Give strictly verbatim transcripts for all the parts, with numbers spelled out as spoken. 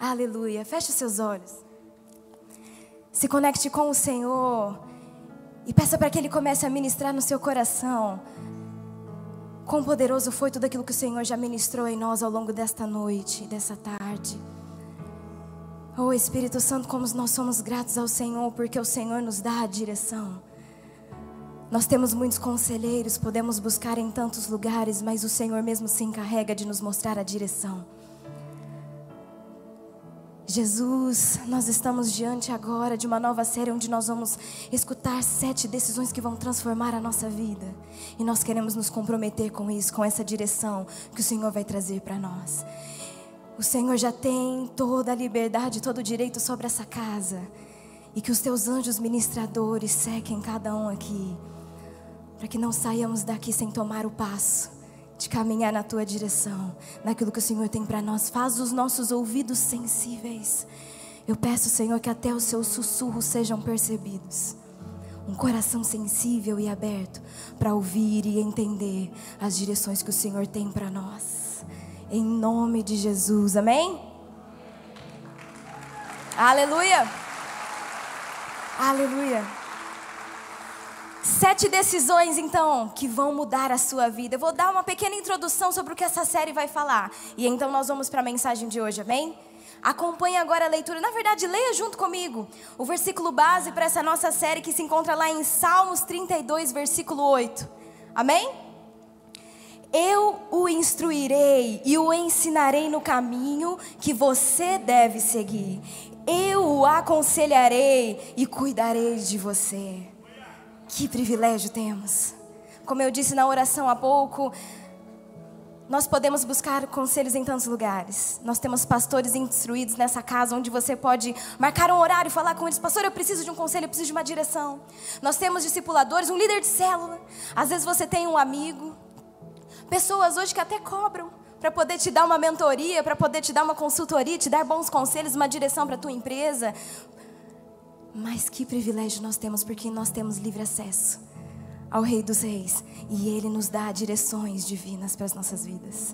Aleluia. Feche os seus olhos. Se conecte com o Senhor e peça para que Ele comece a ministrar no seu coração. Quão poderoso foi tudo aquilo que o Senhor já ministrou em nós ao longo desta noite, dessa tarde. Oh Espírito Santo, como nós somos gratos ao Senhor, porque o Senhor nos dá a direção. Nós temos muitos conselheiros, podemos buscar em tantos lugares, mas o Senhor mesmo se encarrega de nos mostrar a direção. Jesus, nós estamos diante agora de uma nova série onde nós vamos escutar sete decisões que vão transformar a nossa vida. E nós queremos nos comprometer com isso, com essa direção que o Senhor vai trazer para nós. O Senhor já tem toda a liberdade, todo o direito sobre essa casa. E que os teus anjos ministradores sequem cada um aqui, para que não saiamos daqui sem tomar o passo de caminhar na tua direção, naquilo que o Senhor tem para nós. Faz os nossos ouvidos sensíveis. Eu peço, Senhor, que até os seus sussurros sejam percebidos. Um coração sensível e aberto para ouvir e entender as direções que o Senhor tem para nós. Em nome de Jesus, amém? Aleluia! Aleluia! Sete decisões, então, que vão mudar a sua vida. Eu vou dar uma pequena introdução sobre o que essa série vai falar. E então nós vamos para a mensagem de hoje, amém? Acompanhe agora a leitura. Na verdade, leia junto comigo o versículo base para essa nossa série, que se encontra lá em Salmos trinta e dois, versículo oito. Amém? Eu o instruirei e o ensinarei no caminho que você deve seguir. Eu o aconselharei e cuidarei de você. Que privilégio temos. Como eu disse na oração há pouco, nós podemos buscar conselhos em tantos lugares. Nós temos pastores instruídos nessa casa, onde você pode marcar um horário e falar com eles: pastor, eu preciso de um conselho, eu preciso de uma direção. Nós temos discipuladores, um líder de célula. Às vezes você tem um amigo. Pessoas hoje que até cobram para poder te dar uma mentoria, para poder te dar uma consultoria, te dar bons conselhos, uma direção para a tua empresa. Mas que privilégio nós temos, porque nós temos livre acesso ao Rei dos Reis. E Ele nos dá direções divinas para as nossas vidas.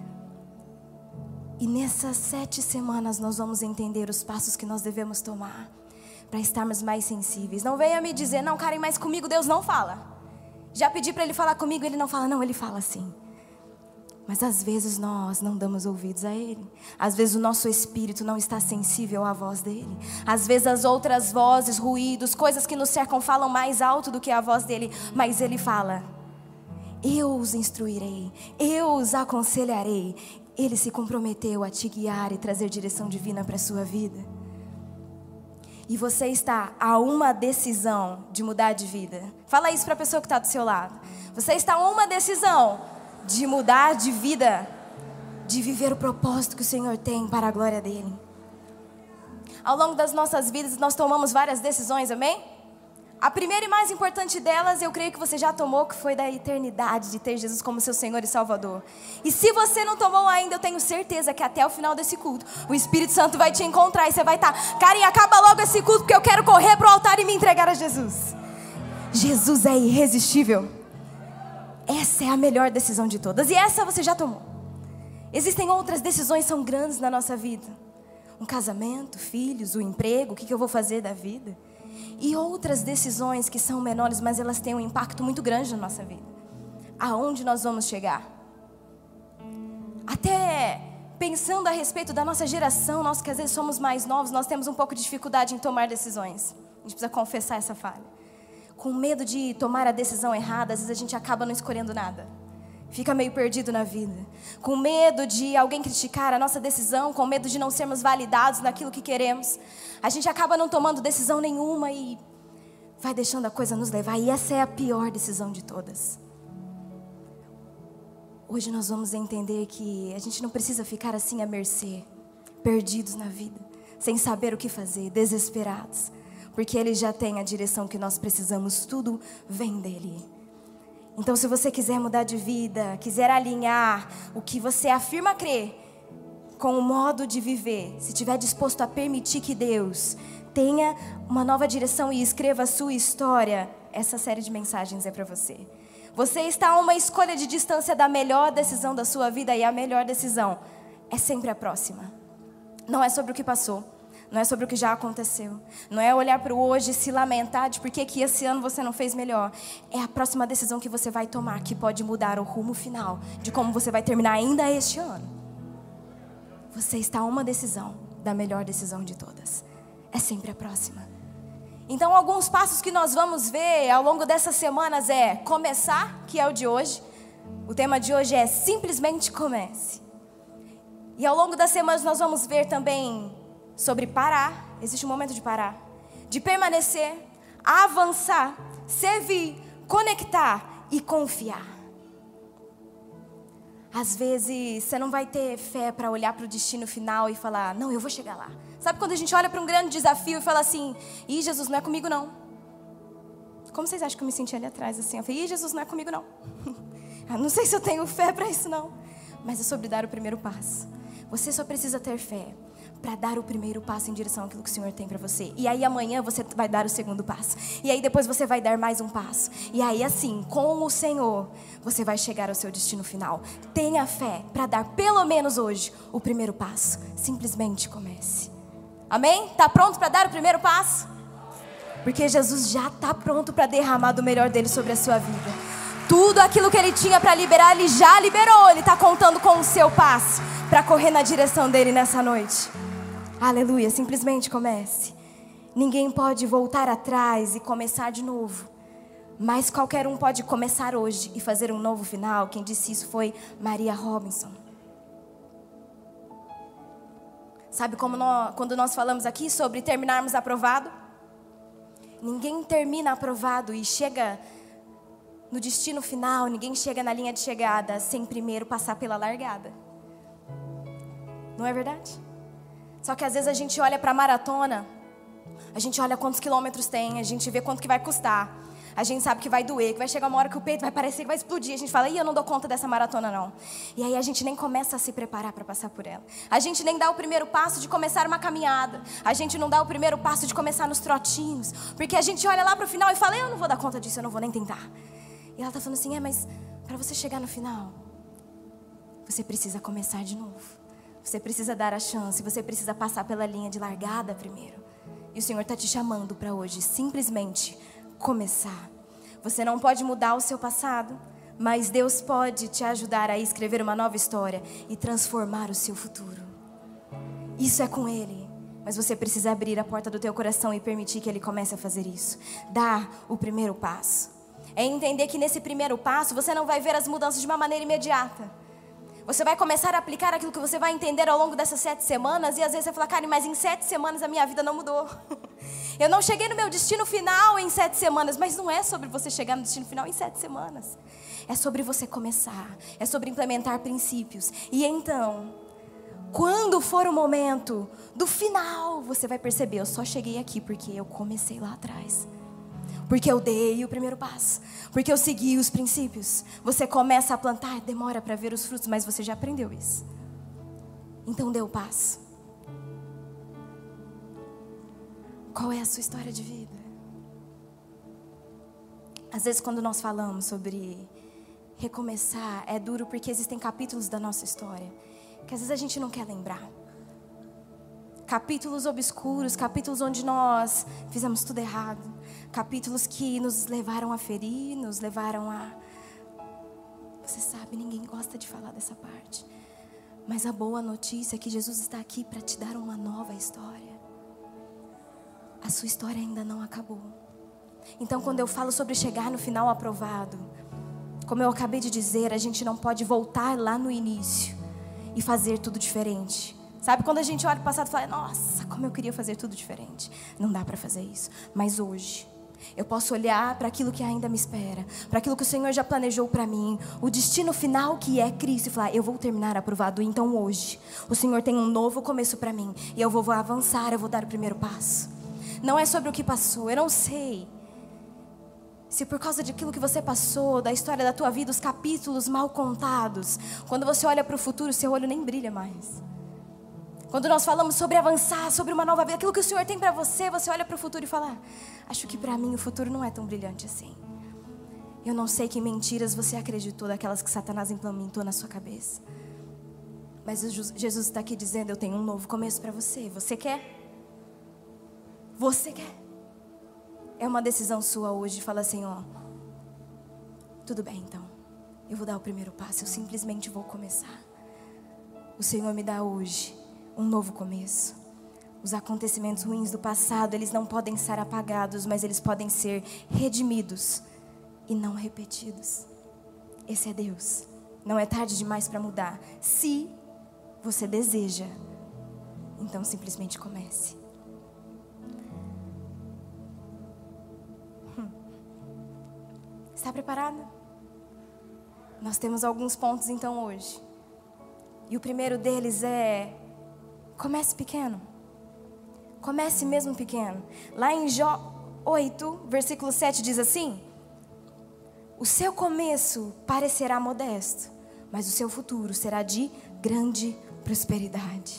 E nessas sete semanas nós vamos entender os passos que nós devemos tomar para estarmos mais sensíveis. Não venha me dizer: não, Karen, mas comigo Deus não fala. Já pedi para Ele falar comigo, Ele não fala. Não, Ele fala sim. Mas às vezes nós não damos ouvidos a Ele. Às vezes o nosso espírito não está sensível à voz dEle. Às vezes as outras vozes, ruídos, coisas que nos cercam falam mais alto do que a voz dEle. Mas Ele fala: eu os instruirei, eu os aconselharei. Ele se comprometeu a te guiar e trazer direção divina para a sua vida. E você está a uma decisão de mudar de vida. Fala isso para a pessoa que está do seu lado. Você está a uma decisão de mudar de vida, de viver o propósito que o Senhor tem para a glória dEle. Ao longo das nossas vidas nós tomamos várias decisões, amém? A primeira e mais importante delas, eu creio que você já tomou, que foi da eternidade, de ter Jesus como seu Senhor e Salvador. E se você não tomou ainda, eu tenho certeza que até o final desse culto o Espírito Santo vai te encontrar e você vai estar: Karen, acaba logo esse culto, porque eu quero correr para o altar e me entregar a Jesus. Jesus é irresistível. Essa é a melhor decisão de todas. E essa você já tomou. Existem outras decisões que são grandes na nossa vida. Um casamento, filhos, o emprego, o que eu vou fazer da vida. E outras decisões que são menores, mas elas têm um impacto muito grande na nossa vida. Aonde nós vamos chegar? Até pensando a respeito da nossa geração, nós que às vezes somos mais novos, nós temos um pouco de dificuldade em tomar decisões. A gente precisa confessar essa falha. Com medo de tomar a decisão errada, às vezes a gente acaba não escolhendo nada. Fica meio perdido na vida. Com medo de alguém criticar a nossa decisão, com medo de não sermos validados naquilo que queremos, a gente acaba não tomando decisão nenhuma e vai deixando a coisa nos levar. E essa é a pior decisão de todas. Hoje nós vamos entender que a gente não precisa ficar assim à mercê, perdidos na vida, sem saber o que fazer, desesperados. Porque Ele já tem a direção que nós precisamos, tudo vem dEle. Então se você quiser mudar de vida, quiser alinhar o que você afirma crer com o modo de viver, se estiver disposto a permitir que Deus tenha uma nova direção e escreva a sua história, essa série de mensagens é para você. Você está a uma escolha de distância da melhor decisão da sua vida, e a melhor decisão é sempre a próxima. Não é sobre o que passou. Não é sobre o que já aconteceu. Não é olhar para o hoje e se lamentar de por que que esse ano você não fez melhor. É a próxima decisão que você vai tomar que pode mudar o rumo final de como você vai terminar ainda este ano. Você está a uma decisão da melhor decisão de todas. É sempre a próxima. Então, alguns passos que nós vamos ver ao longo dessas semanas é começar, que é o de hoje. O tema de hoje é simplesmente comece. E ao longo das semanas nós vamos ver também sobre parar. Existe um momento de parar, de permanecer, avançar, servir, conectar e confiar. Às vezes você não vai ter fé para olhar para o destino final e falar, não, eu vou chegar lá. Sabe quando a gente olha para um grande desafio e fala assim, ih, Jesus, não é comigo não. Como vocês acham que eu me senti ali atrás assim? Eu falei, ih, Jesus, não é comigo não. Eu não sei se eu tenho fé para isso não. Mas é sobre dar o primeiro passo. Você só precisa ter fé para dar o primeiro passo em direção àquilo que o Senhor tem para você. E aí amanhã você vai dar o segundo passo. E aí depois você vai dar mais um passo. E aí assim, com o Senhor, você vai chegar ao seu destino final. Tenha fé para dar pelo menos hoje o primeiro passo. Simplesmente comece. Amém? Está pronto para dar o primeiro passo? Porque Jesus já está pronto para derramar do melhor dele sobre a sua vida. Tudo aquilo que ele tinha para liberar, ele já liberou. Ele está contando com o seu passo para correr na direção dele nessa noite. Aleluia, simplesmente comece. Ninguém pode voltar atrás e começar de novo. Mas qualquer um pode começar hoje e fazer um novo final. Quem disse isso foi Maria Robinson. Sabe como nós, quando nós falamos aqui sobre terminarmos aprovado? Ninguém termina aprovado e chega no destino final. Ninguém chega na linha de chegada sem primeiro passar pela largada. Não é verdade? Só que às vezes a gente olha para a maratona, a gente olha quantos quilômetros tem, a gente vê quanto que vai custar, a gente sabe que vai doer, que vai chegar uma hora que o peito vai parecer que vai explodir, a gente fala, ih, eu não dou conta dessa maratona não. E aí a gente nem começa a se preparar para passar por ela. A gente nem dá o primeiro passo de começar uma caminhada, a gente não dá o primeiro passo de começar nos trotinhos, porque a gente olha lá para o final e fala, eu não vou dar conta disso, eu não vou nem tentar. E ela está falando assim, é, mas para você chegar no final, você precisa começar de novo. Você precisa dar a chance, você precisa passar pela linha de largada primeiro. E o Senhor está te chamando para hoje simplesmente começar. Você não pode mudar o seu passado, mas Deus pode te ajudar a escrever uma nova história e transformar o seu futuro. Isso é com Ele, mas você precisa abrir a porta do teu coração e permitir que Ele comece a fazer isso. Dar o primeiro passo. É entender que nesse primeiro passo você não vai ver as mudanças de uma maneira imediata. Você vai começar a aplicar aquilo que você vai entender ao longo dessas sete semanas. E às vezes você fala, Karen, mas em sete semanas a minha vida não mudou. Eu não cheguei no meu destino final em sete semanas. Mas não é sobre você chegar no destino final em sete semanas. É sobre você começar. É sobre implementar princípios. E então, quando for o momento do final, você vai perceber, eu só cheguei aqui porque eu comecei lá atrás. Porque eu dei o primeiro passo. Porque eu segui os princípios. Você começa a plantar, demora para ver os frutos, mas você já aprendeu isso. Então dê o passo. Qual é a sua história de vida? Às vezes quando nós falamos sobre recomeçar, é duro porque existem capítulos da nossa história que às vezes a gente não quer lembrar. Capítulos obscuros, capítulos onde nós fizemos tudo errado. Capítulos que nos levaram a ferir, nos levaram a... Você sabe, ninguém gosta de falar dessa parte. Mas a boa notícia é que Jesus está aqui para te dar uma nova história. A sua história ainda não acabou. Então quando eu falo sobre chegar no final aprovado, como eu acabei de dizer, a gente não pode voltar lá no início e fazer tudo diferente. Sabe, quando a gente olha para o passado e fala, nossa, como eu queria fazer tudo diferente. Não dá para fazer isso. Mas hoje, eu posso olhar para aquilo que ainda me espera, para aquilo que o Senhor já planejou para mim, o destino final que é Cristo, e falar, eu vou terminar aprovado. Então hoje, o Senhor tem um novo começo para mim, e eu vou, vou avançar, eu vou dar o primeiro passo. Não é sobre o que passou, eu não sei se por causa daquilo que você passou, da história da tua vida, os capítulos mal contados, quando você olha para o futuro, seu olho nem brilha mais. Quando nós falamos sobre avançar, sobre uma nova vida, aquilo que o Senhor tem para você, você olha para o futuro e fala, acho que para mim o futuro não é tão brilhante assim. Eu não sei que mentiras você acreditou, daquelas que Satanás implementou na sua cabeça. Mas Jesus está aqui dizendo, eu tenho um novo começo para você. Você quer? Você quer? É uma decisão sua hoje. Fala assim, ó. Tudo bem, então. Eu vou dar o primeiro passo. Eu simplesmente vou começar. O Senhor me dá hoje um novo começo. Os acontecimentos ruins do passado, eles não podem ser apagados, mas eles podem ser redimidos e não repetidos. Esse é Deus. Não é tarde demais para mudar. Se você deseja, então simplesmente comece. Hum. Está preparado? Nós temos alguns pontos então hoje. E o primeiro deles é: comece pequeno. Comece mesmo pequeno. Lá em Jó oito, versículo sete diz assim: o seu começo parecerá modesto, mas o seu futuro será de grande prosperidade.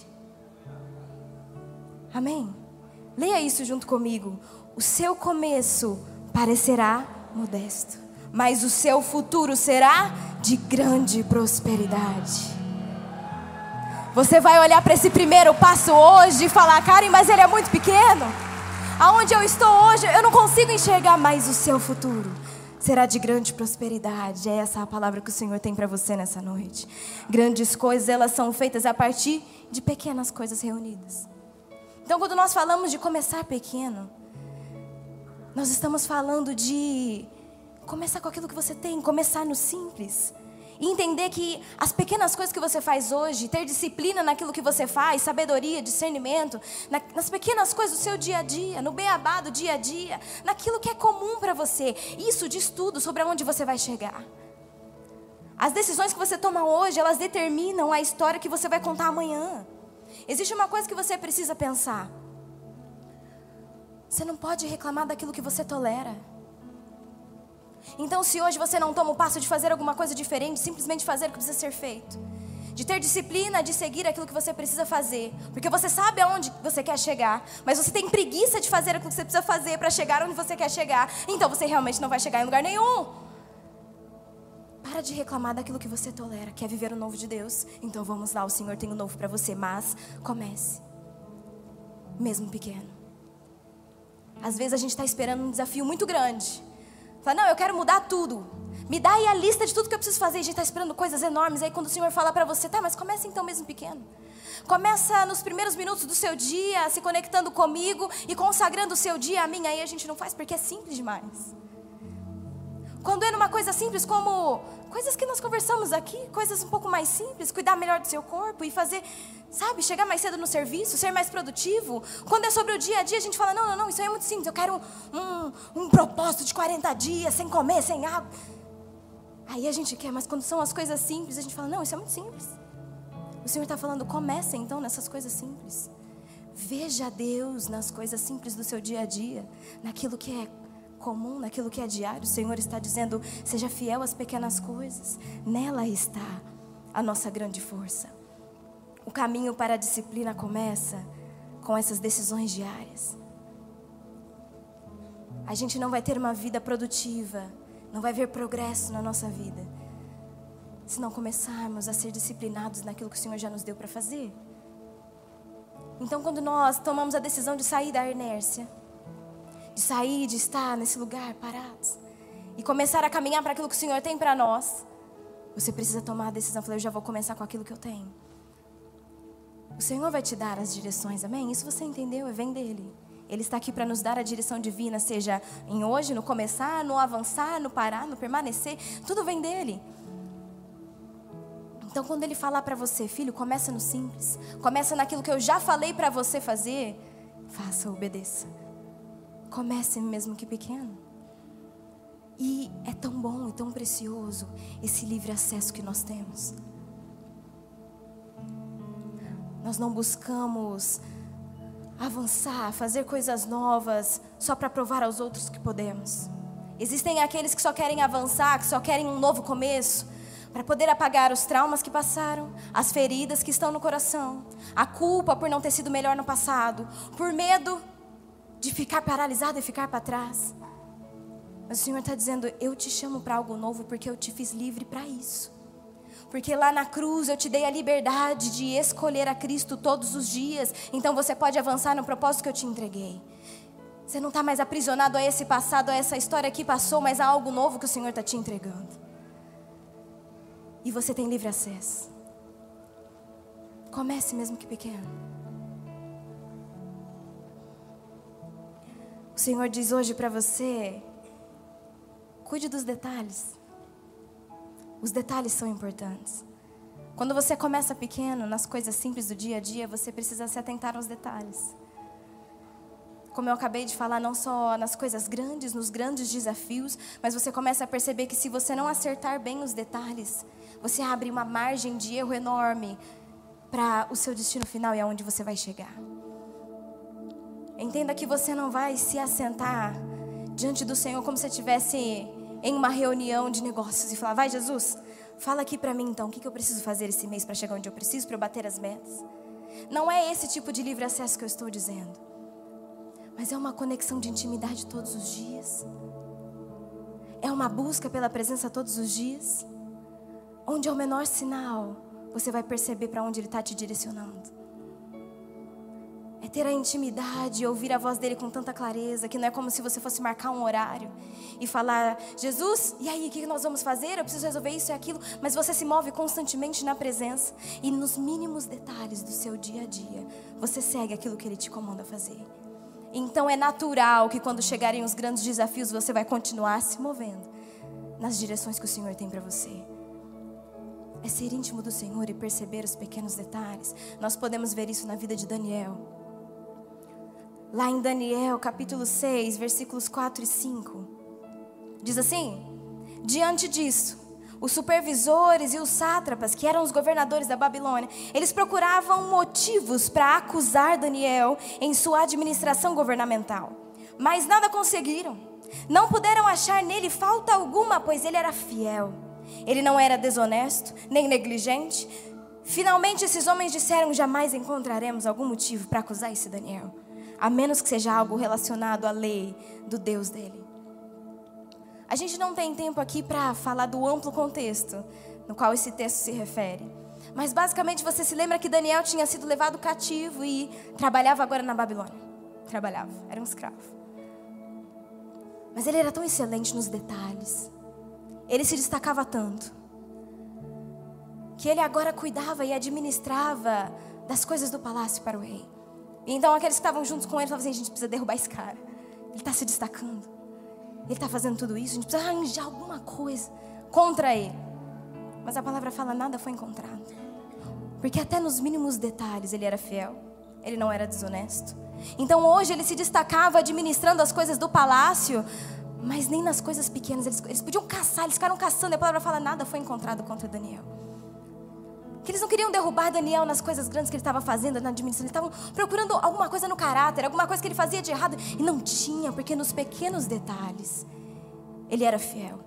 Amém? Leia isso junto comigo. O seu começo parecerá modesto, mas o seu futuro será de grande prosperidade. Você vai olhar para esse primeiro passo hoje e falar: Karen, mas ele é muito pequeno. Aonde eu estou hoje, eu não consigo enxergar. Mas o seu futuro será de grande prosperidade. É essa a palavra que o Senhor tem para você nessa noite. Grandes coisas, elas são feitas a partir de pequenas coisas reunidas. Então, quando nós falamos de começar pequeno, nós estamos falando de começar com aquilo que você tem, começar no simples. E entender que as pequenas coisas que você faz hoje, ter disciplina naquilo que você faz, sabedoria, discernimento, na, nas pequenas coisas do seu dia a dia, no beabá do dia a dia, naquilo que é comum para você. Isso diz tudo sobre aonde você vai chegar. As decisões que você toma hoje, elas determinam a história que você vai contar amanhã. Existe uma coisa que você precisa pensar. Você não pode reclamar daquilo que você tolera. Então, se hoje você não toma o passo de fazer alguma coisa diferente, simplesmente fazer o que precisa ser feito, de ter disciplina, de seguir aquilo que você precisa fazer, porque você sabe aonde você quer chegar, mas você tem preguiça de fazer aquilo que você precisa fazer para chegar onde você quer chegar, então você realmente não vai chegar em lugar nenhum. Para de reclamar daquilo que você tolera. Quer viver o novo de Deus? Então vamos lá, o Senhor tem o novo para você, mas comece, mesmo pequeno. Às vezes a gente está esperando um desafio muito grande. Fala, não, eu quero mudar tudo. Me dá aí a lista de tudo que eu preciso fazer. A gente está esperando coisas enormes. Aí quando o Senhor fala para você, tá, mas começa então mesmo pequeno. Começa nos primeiros minutos do seu dia, se conectando comigo e consagrando o seu dia a mim. Aí a gente não faz porque é simples demais. Quando é numa coisa simples como coisas que nós conversamos aqui, coisas um pouco mais simples, cuidar melhor do seu corpo e fazer, sabe, chegar mais cedo no serviço, ser mais produtivo. Quando é sobre o dia a dia, a gente fala, não, não, não, isso aí é muito simples, eu quero um, um, um propósito de quarenta dias, sem comer, sem água. Aí a gente quer, mas quando são as coisas simples, a gente fala, não, isso é muito simples. O Senhor está falando, comece então nessas coisas simples. Veja Deus nas coisas simples do seu dia a dia, naquilo que é comum, naquilo que é diário. O Senhor está dizendo, seja fiel às pequenas coisas. Nela está a nossa grande força. O caminho para a disciplina começa com essas decisões diárias. A gente não vai ter uma vida produtiva, não vai ver progresso na nossa vida, se não começarmos a ser disciplinados naquilo que o Senhor já nos deu para fazer. Então, quando nós tomamos a decisão de sair da inércia, de sair, de estar nesse lugar parados e começar a caminhar para aquilo que o Senhor tem para nós, você precisa tomar a decisão. Falei, eu já vou começar com aquilo que eu tenho. O Senhor vai te dar as direções, amém? Isso você entendeu, vem dele. Ele está aqui para nos dar a direção divina, seja em hoje, no começar, no avançar, no parar, no permanecer, tudo vem dele. Então, quando ele falar para você, filho, começa no simples, começa naquilo que eu já falei para você fazer, faça, obedeça. Comece mesmo que pequeno. E é tão bom e tão precioso esse livre acesso que nós temos. Nós não buscamos avançar, fazer coisas novas só para provar aos outros que podemos. Existem aqueles que só querem avançar, que só querem um novo começo, para poder apagar os traumas que passaram, as feridas que estão no coração, a culpa por não ter sido melhor no passado, por medo de ficar paralisado e ficar para trás. Mas o Senhor está dizendo, eu te chamo para algo novo porque eu te fiz livre para isso. Porque lá na cruz eu te dei a liberdade de escolher a Cristo todos os dias. Então você pode avançar no propósito que eu te entreguei. Você não está mais aprisionado a esse passado, a essa história que passou, mas a algo novo que o Senhor está te entregando. E você tem livre acesso. Comece mesmo que pequeno. O Senhor diz hoje para você: cuide dos detalhes. Os detalhes são importantes. Quando você começa pequeno, nas coisas simples do dia a dia, você precisa se atentar aos detalhes. Como eu acabei de falar, não só nas coisas grandes, nos grandes desafios, mas você começa a perceber que se você não acertar bem os detalhes, você abre uma margem de erro enorme para o seu destino final e aonde você vai chegar. Entenda que você não vai se assentar diante do Senhor como se estivesse em uma reunião de negócios e falar: vai, Jesus, fala aqui para mim então, o que eu preciso fazer esse mês para chegar onde eu preciso, para eu bater as metas. Não é esse tipo de livre acesso que eu estou dizendo, mas é uma conexão de intimidade todos os dias. É uma busca pela presença todos os dias, onde ao menor sinal você vai perceber para onde Ele está te direcionando. É ter a intimidade e ouvir a voz dele com tanta clareza, que não é como se você fosse marcar um horário e falar: Jesus, e aí, o que nós vamos fazer? Eu preciso resolver isso e aquilo. Mas você se move constantemente na presença e nos mínimos detalhes do seu dia a dia, você segue aquilo que Ele te comanda fazer. Então é natural que quando chegarem os grandes desafios, você vai continuar se movendo nas direções que o Senhor tem para você. É ser íntimo do Senhor e perceber os pequenos detalhes. Nós podemos ver isso na vida de Daniel. Lá em Daniel, capítulo seis, versículos quatro e cinco. Diz assim: diante disso, os supervisores e os sátrapas, que eram os governadores da Babilônia, eles procuravam motivos para acusar Daniel em sua administração governamental. Mas nada conseguiram. Não puderam achar nele falta alguma, pois ele era fiel. Ele não era desonesto, nem negligente. Finalmente esses homens disseram: jamais encontraremos algum motivo para acusar esse Daniel, a menos que seja algo relacionado à lei do Deus dele. A gente não tem tempo aqui para falar do amplo contexto no qual esse texto se refere. Mas basicamente você se lembra que Daniel tinha sido levado cativo e trabalhava agora na Babilônia. Trabalhava, era um escravo. Mas ele era tão excelente nos detalhes. Ele se destacava tanto que ele agora cuidava e administrava das coisas do palácio para o rei. E então aqueles que estavam juntos com ele falavam assim: a gente precisa derrubar esse cara. Ele está se destacando. Ele está fazendo tudo isso. A gente precisa arranjar alguma coisa contra ele. Mas a palavra fala: nada foi encontrado. Porque até nos mínimos detalhes ele era fiel. Ele não era desonesto. Então hoje ele se destacava administrando as coisas do palácio, mas nem nas coisas pequenas. Eles, eles podiam caçar, eles ficaram caçando. E a palavra fala: nada foi encontrado contra Daniel. Que eles não queriam derrubar Daniel nas coisas grandes que ele estava fazendo na administração. Eles estavam procurando alguma coisa no caráter, alguma coisa que ele fazia de errado. E não tinha, porque nos pequenos detalhes ele era fiel.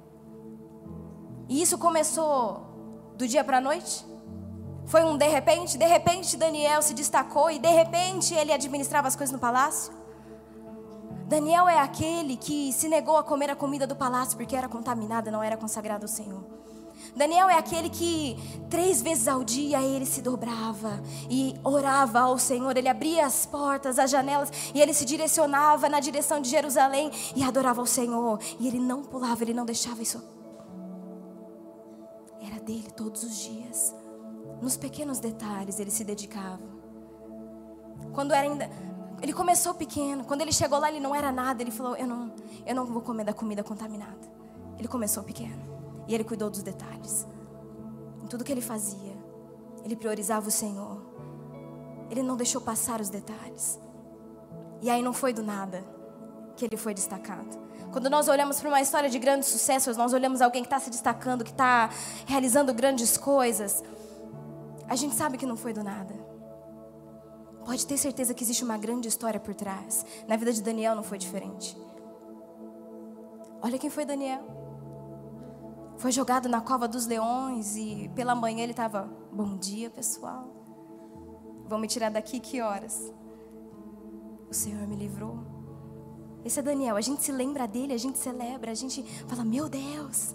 E isso começou do dia para a noite. Foi um de repente. De repente Daniel se destacou e de repente ele administrava as coisas no palácio. Daniel é aquele que se negou a comer a comida do palácio porque era contaminada, não era consagrada ao Senhor. Daniel é aquele que três vezes ao dia ele se dobrava e orava ao Senhor. Ele abria as portas, as janelas, e ele se direcionava na direção de Jerusalém e adorava ao Senhor. E ele não pulava, ele não deixava isso. Era dele todos os dias. Nos pequenos detalhes ele se dedicava. Quando era ainda... Ele começou pequeno. Quando ele chegou lá ele não era nada. Ele falou: eu não, eu não vou comer da comida contaminada. Ele começou pequeno. E ele cuidou dos detalhes. Em tudo que ele fazia, ele priorizava o Senhor. Ele não deixou passar os detalhes. E aí não foi do nada que ele foi destacado. Quando nós olhamos para uma história de grandes sucessos, nós olhamos alguém que está se destacando, que está realizando grandes coisas, a gente sabe que não foi do nada. Pode ter certeza que existe uma grande história por trás. Na vida de Daniel não foi diferente. Olha quem foi Daniel. Foi jogado na cova dos leões e pela manhã ele estava: bom dia, pessoal. Vão me tirar daqui que horas? O Senhor me livrou. Esse é Daniel. A gente se lembra dele, a gente celebra, a gente fala: meu Deus,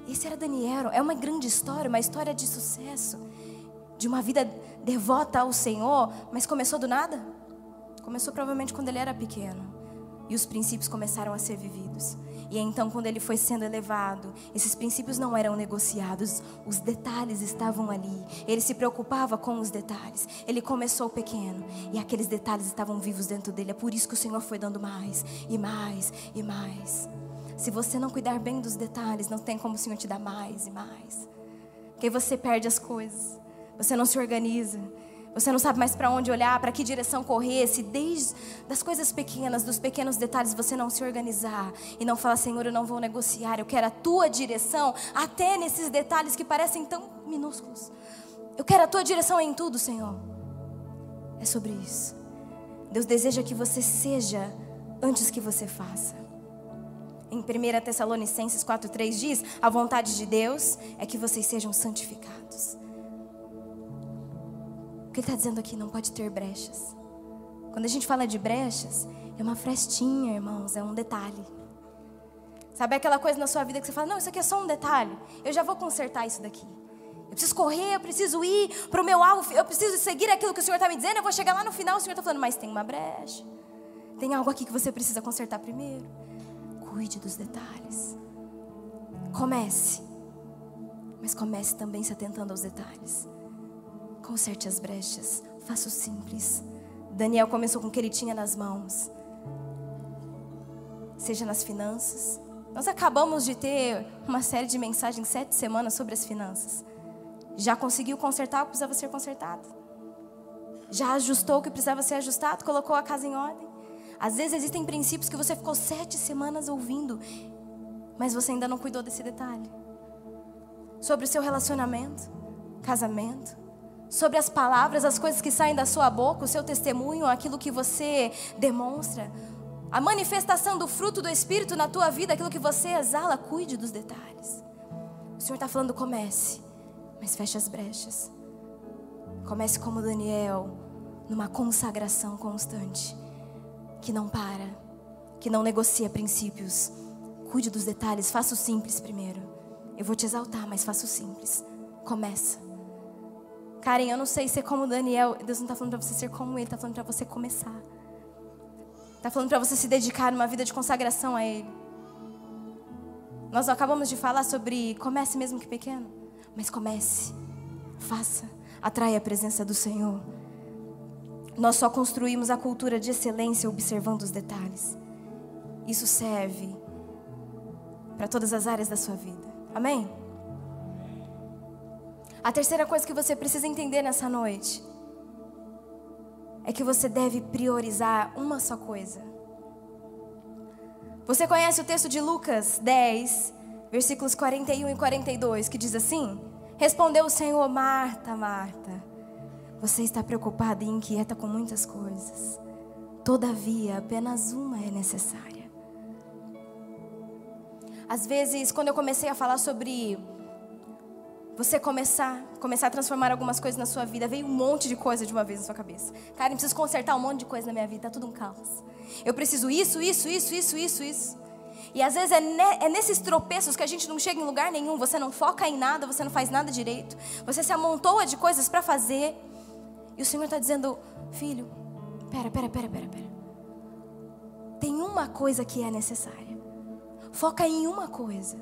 Esse era Daniel. É uma grande história, uma história de sucesso, de uma vida devota ao Senhor, mas começou do nada? Começou provavelmente quando ele era pequeno. E os princípios começaram a ser vividos. E então, quando ele foi sendo elevado, esses princípios não eram negociados, os detalhes estavam ali. Ele se preocupava com os detalhes. Ele começou pequeno e aqueles detalhes estavam vivos dentro dele. É por isso que o Senhor foi dando mais e mais e mais. Se você não cuidar bem dos detalhes, não tem como o Senhor te dar mais e mais. Porque aí você perde as coisas. Você não se organiza. Você não sabe mais para onde olhar, para que direção correr. Se desde das coisas pequenas, dos pequenos detalhes, você não se organizar e não falar: Senhor, eu não vou negociar, eu quero a tua direção, até nesses detalhes que parecem tão minúsculos. Eu quero a tua direção em tudo, Senhor. É sobre isso. Deus deseja que você seja antes que você faça. Em primeira Tessalonicenses quatro, três diz: a vontade de Deus é que vocês sejam santificados. O que ele está dizendo aqui? Não pode ter brechas. Quando a gente fala de brechas, é uma frestinha, irmãos, é um detalhe. Sabe aquela coisa na sua vida que você fala: não, isso aqui é só um detalhe, eu já vou consertar isso daqui. Eu preciso correr, eu preciso ir para o meu alvo, eu preciso seguir aquilo que o Senhor está me dizendo. Eu vou chegar lá no final, o Senhor está falando: mas tem uma brecha, tem algo aqui que você precisa consertar primeiro. Cuide dos detalhes. Comece, mas comece também se atentando aos detalhes. Conserte as brechas, faça o simples. Daniel começou com o que ele tinha nas mãos. Seja nas finanças. Nós acabamos de ter uma série de mensagens, sete semanas sobre as finanças. Já conseguiu consertar o que precisava ser consertado? Já ajustou o que precisava ser ajustado? Colocou a casa em ordem? Às vezes existem princípios que você ficou sete semanas ouvindo, mas você ainda não cuidou desse detalhe. Sobre o seu relacionamento, casamento, sobre as palavras, as coisas que saem da sua boca, o seu testemunho, aquilo que você demonstra, a manifestação do fruto do Espírito na tua vida, aquilo que você exala. Cuide dos detalhes. O Senhor está falando: comece, mas feche as brechas. Comece como Daniel, numa consagração constante, que não para, que não negocia princípios. Cuide dos detalhes, faça o simples primeiro. Eu vou te exaltar, mas faça o simples. Começa. Karen, eu não sei ser como Daniel. Deus não está falando para você ser como ele, está falando para você começar. Está falando para você se dedicar numa vida de consagração a Ele. Nós acabamos de falar sobre comece mesmo que pequeno, mas comece, faça, atraia a presença do Senhor. Nós só construímos a cultura de excelência observando os detalhes. Isso serve para todas as áreas da sua vida. Amém? A terceira coisa que você precisa entender nessa noite é que você deve priorizar uma só coisa. Você conhece o texto de Lucas dez, versículos quarenta e um e quarenta e dois, que diz assim: respondeu o Senhor: Marta, Marta, você está preocupada e inquieta com muitas coisas. Todavia, apenas uma é necessária. Às vezes, quando eu comecei a falar sobre você começar, começar a transformar algumas coisas na sua vida, veio um monte de coisa de uma vez na sua cabeça. Cara, eu preciso consertar um monte de coisa na minha vida, tá tudo um caos. Eu preciso isso, isso, isso, isso, isso, isso. E às vezes é, ne, é nesses tropeços que a gente não chega em lugar nenhum. Você não foca em nada, você não faz nada direito. Você se amontoa de coisas para fazer. E o Senhor está dizendo: filho, pera, pera, pera, pera, pera. Tem uma coisa que é necessária. Foca em uma coisa.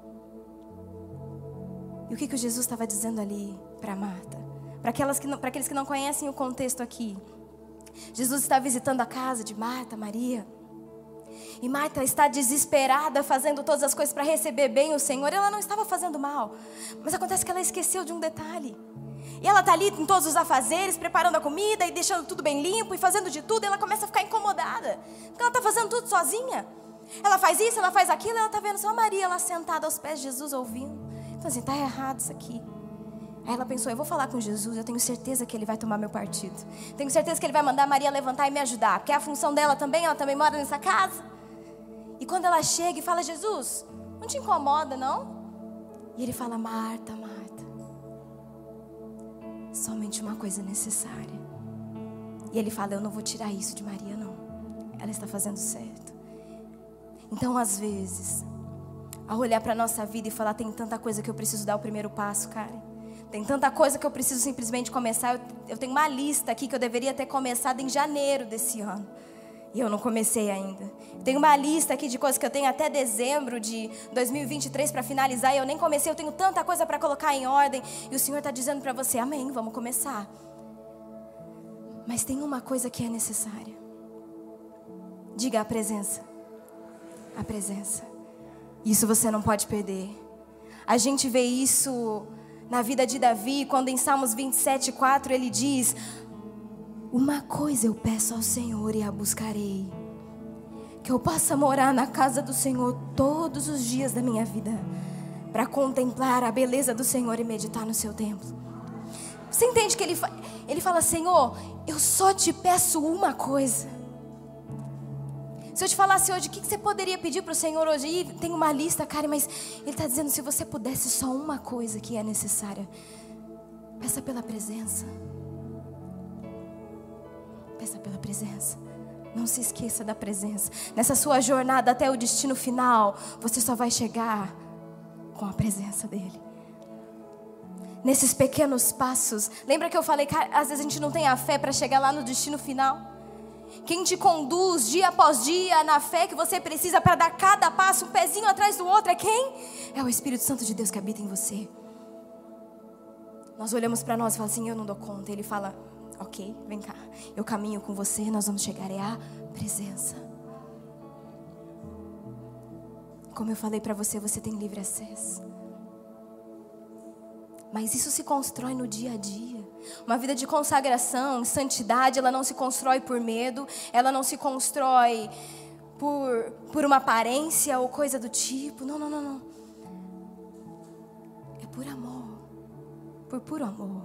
E o que, que o Jesus estava dizendo ali para Marta? Para aquelas que não, para aqueles que não conhecem o contexto aqui. Jesus está visitando a casa de Marta, Maria. E Marta está desesperada, fazendo todas as coisas para receber bem o Senhor. Ela não estava fazendo mal, mas acontece que ela esqueceu de um detalhe. E ela está ali em todos os afazeres, preparando a comida e deixando tudo bem limpo e fazendo de tudo. E ela começa a ficar incomodada, porque ela está fazendo tudo sozinha. Ela faz isso, ela faz aquilo, ela está vendo só a Maria lá sentada aos pés de Jesus ouvindo. Então assim, está errado isso aqui. Aí ela pensou: eu vou falar com Jesus, eu tenho certeza que Ele vai tomar meu partido. Tenho certeza que Ele vai mandar a Maria levantar e me ajudar, porque é a função dela também, ela também mora nessa casa. E quando ela chega e fala: Jesus, não te incomoda não? E Ele fala: Marta, Marta, somente uma coisa necessária. E Ele fala: eu não vou tirar isso de Maria não, ela está fazendo certo. Então às vezes a olhar para a nossa vida e falar: tem tanta coisa que eu preciso dar o primeiro passo, cara. Tem tanta coisa que eu preciso simplesmente começar. Eu, eu tenho uma lista aqui que eu deveria ter começado em janeiro desse ano. E eu não comecei ainda. Tenho uma lista aqui de coisas que eu tenho até dezembro de dois mil e vinte e três para finalizar. E eu nem comecei, eu tenho tanta coisa para colocar em ordem. E o Senhor está dizendo para você: amém, vamos começar. Mas tem uma coisa que é necessária. Diga: a presença. A presença. Isso você não pode perder. A gente vê isso na vida de Davi, quando em Salmos vinte e sete, quatro ele diz: uma coisa eu peço ao Senhor e a buscarei, que eu possa morar na casa do Senhor todos os dias da minha vida, para contemplar a beleza do Senhor e meditar no seu templo. Você entende que ele, fa- ele fala: Senhor, eu só te peço uma coisa. Se eu te falasse hoje, o que você poderia pedir para o Senhor hoje? Ih, tem uma lista, cara, mas Ele está dizendo: se você pudesse só uma coisa que é necessária, peça pela presença. Peça pela presença. Não se esqueça da presença. Nessa sua jornada até o destino final, você só vai chegar com a presença dEle. Nesses pequenos passos. Lembra que eu falei que às vezes a gente não tem a fé para chegar lá no destino final? Quem te conduz dia após dia na fé que você precisa para dar cada passo, um pezinho atrás do outro, é quem? É o Espírito Santo de Deus que habita em você. Nós olhamos para nós e falamos assim: eu não dou conta. Ele fala: ok, vem cá, eu caminho com você, nós vamos chegar é a presença. Como eu falei para você, você tem livre acesso. Mas isso se constrói no dia a dia. Uma vida de consagração, santidade, ela não se constrói por medo, ela não se constrói por, por uma aparência ou coisa do tipo. Não, não, não, não. É por amor, por puro amor.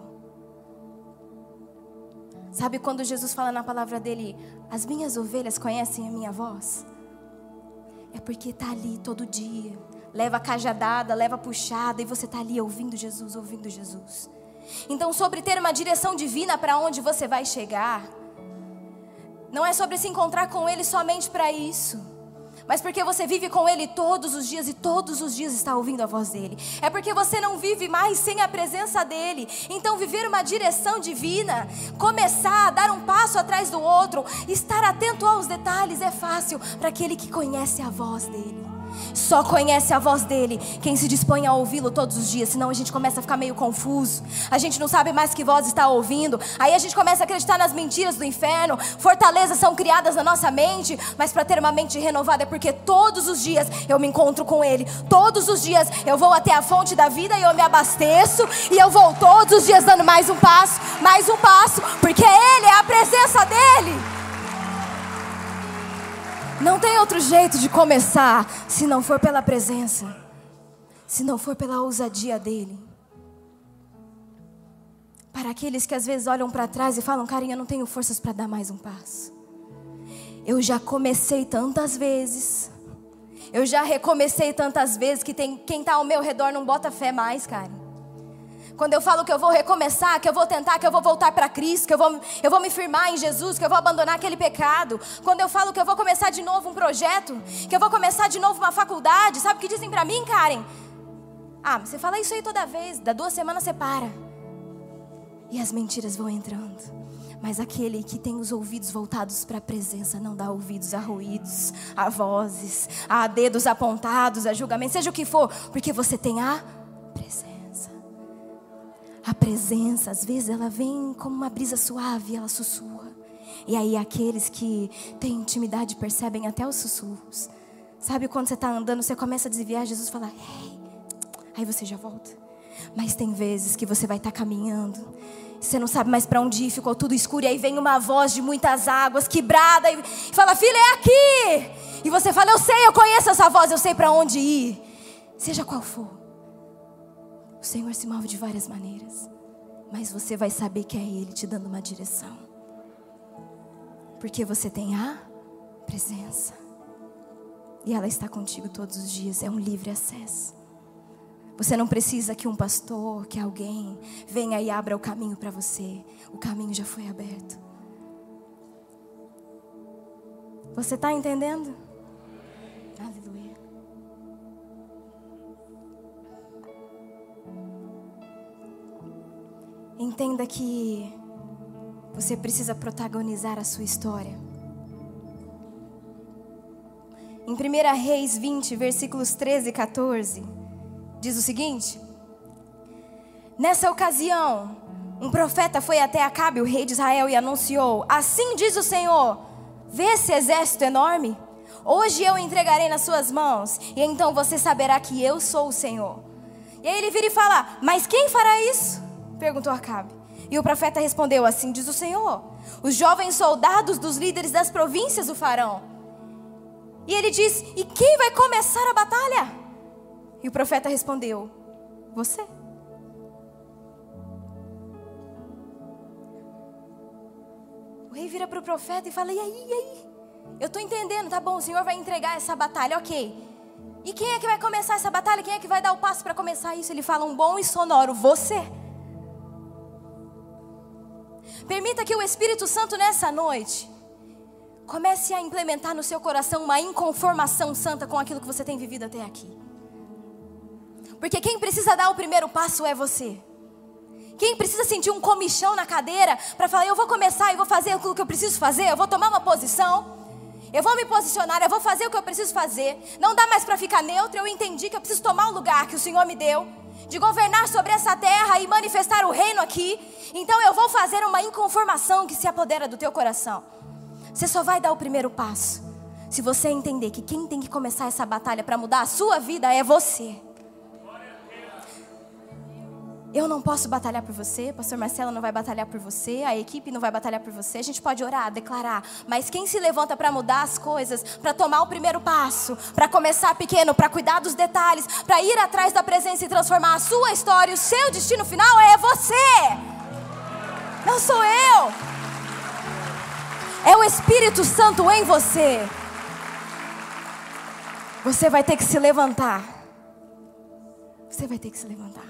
Sabe quando Jesus fala na palavra dele: as minhas ovelhas conhecem a minha voz? É porque está ali todo dia. Leva a cajadada, leva a puxada, e você está ali ouvindo Jesus, ouvindo Jesus. Então, sobre ter uma direção divina para onde você vai chegar, não é sobre se encontrar com Ele somente para isso, mas porque você vive com Ele todos os dias e todos os dias está ouvindo a voz dEle. É porque você não vive mais sem a presença dEle. Então viver uma direção divina, começar a dar um passo atrás do outro, estar atento aos detalhes é fácil para aquele que conhece a voz dEle. Só conhece a voz dEle quem se dispõe a ouvi-lo todos os dias. Senão a gente começa a ficar meio confuso. A gente não sabe mais que voz está ouvindo. Aí a gente começa a acreditar nas mentiras do inferno. Fortalezas são criadas na nossa mente. Mas para ter uma mente renovada é porque todos os dias eu me encontro com Ele. Todos os dias eu vou até a fonte da vida e eu me abasteço. E eu vou todos os dias dando mais um passo, mais um passo, porque Ele é a presença dEle. Não tem outro jeito de começar se não for pela presença, se não for pela ousadia dEle. Para aqueles que às vezes olham para trás e falam: carinha, eu não tenho forças para dar mais um passo. Eu já comecei tantas vezes, eu já recomecei tantas vezes que tem, quem está ao meu redor não bota fé mais, cara. Quando eu falo que eu vou recomeçar, que eu vou tentar, que eu vou voltar para Cristo, que eu vou, eu vou me firmar em Jesus, que eu vou abandonar aquele pecado. Quando eu falo que eu vou começar de novo um projeto, que eu vou começar de novo uma faculdade, sabe o que dizem para mim, Karen? Ah, você fala isso aí toda vez, da duas semanas você para. E as mentiras vão entrando. Mas aquele que tem os ouvidos voltados para a presença não dá ouvidos a ruídos, a vozes, a dedos apontados, a julgamento, seja o que for, porque você tem a presença. A presença, às vezes, ela vem como uma brisa suave, ela sussurra. E aí aqueles que têm intimidade percebem até os sussurros. Sabe quando você está andando, você começa a desviar, Jesus fala: ei, aí você já volta. Mas tem vezes que você vai estar caminhando, você não sabe mais para onde ir, ficou tudo escuro, e aí vem uma voz de muitas águas, quebrada, e fala: filha, é aqui. E você fala: eu sei, eu conheço essa voz, eu sei para onde ir. Seja qual for. O Senhor se move de várias maneiras, mas você vai saber que é Ele te dando uma direção, porque você tem a presença, e ela está contigo todos os dias. É um livre acesso. Você não precisa que um pastor, que alguém venha e abra o caminho para você. O caminho já foi aberto. Você está entendendo? Aleluia. Entenda que você precisa protagonizar a sua história. Em primeira Reis vinte, versículos treze e quatorze, diz o seguinte: nessa ocasião, um profeta foi até Acabe, o rei de Israel, e anunciou: assim diz o Senhor, vê esse exército enorme? Hoje eu entregarei nas suas mãos, e então você saberá que eu sou o Senhor. E aí ele vira e fala: mas quem fará isso? Perguntou Acabe. E o profeta respondeu: assim diz o Senhor, os jovens soldados dos líderes das províncias o farão. E ele diz: e quem vai começar a batalha? E o profeta respondeu: você. O rei vira para o profeta e fala: e aí, e aí? Eu estou entendendo, tá bom, o Senhor vai entregar essa batalha, ok. E quem é que vai começar essa batalha? Quem é que vai dar o passo para começar isso? Ele fala um bom e sonoro: você. Permita que o Espírito Santo nessa noite comece a implementar no seu coração uma inconformação santa com aquilo que você tem vivido até aqui. Porque quem precisa dar o primeiro passo é você. Quem precisa sentir um comichão na cadeira para falar: eu vou começar e vou fazer aquilo que eu preciso fazer, eu vou tomar uma posição, eu vou me posicionar, eu vou fazer o que eu preciso fazer. Não dá mais para ficar neutro. Eu entendi que eu preciso tomar o lugar que o Senhor me deu, de governar sobre essa terra e manifestar o reino aqui. Então eu vou fazer uma inconformação que se apodera do teu coração. Você só vai dar o primeiro passo se você entender que quem tem que começar essa batalha para mudar a sua vida é você. Eu não posso batalhar por você, pastor Marcelo não vai batalhar por você, a equipe não vai batalhar por você. A gente pode orar, declarar, mas quem se levanta para mudar as coisas, para tomar o primeiro passo, para começar pequeno, para cuidar dos detalhes, para ir atrás da presença e transformar a sua história, o seu destino final é você. Não sou eu. É o Espírito Santo em você. Você vai ter que se levantar. Você vai ter que se levantar.